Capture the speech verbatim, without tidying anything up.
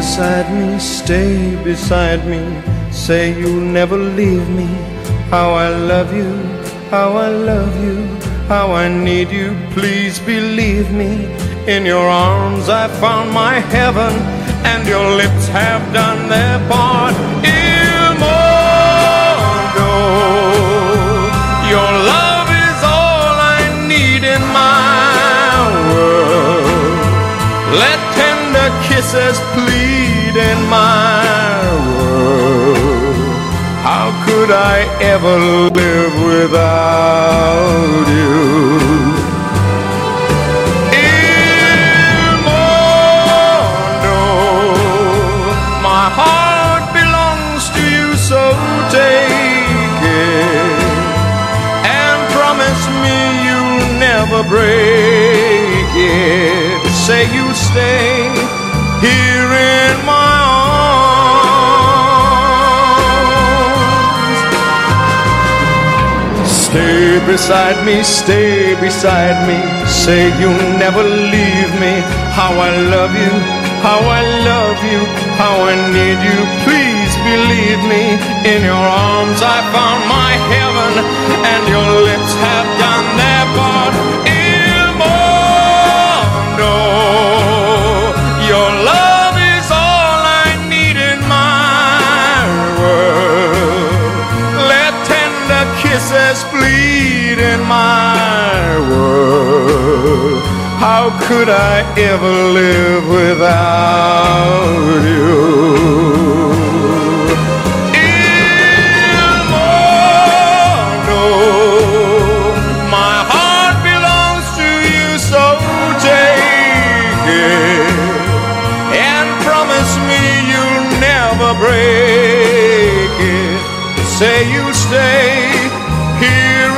beside me, stay beside me. Say you'll never leave me. How I love you, how I love you, how I need you. Please believe me. In your arms I found my heaven, and your lips have done their part. Il mondo, your love is all I need in my world. Let tender kisses plead in my world. How could I ever live without you? Il mondo, my heart belongs to you, so take it and promise me you'll never break it. Say you'll stay here in my arms. Stay beside me, stay beside me. Say you'll never leave me. How I love you, how I love you, how I need you. Please believe me. In your arms I found my heaven, and your lips have done their part. Il mondo, your love is all I need in my world. Let tender kisses plead in my world. How could I ever live without you? Il mondo, my heart belongs to you, so take it and promise me you'll never break it. Say you'll stay here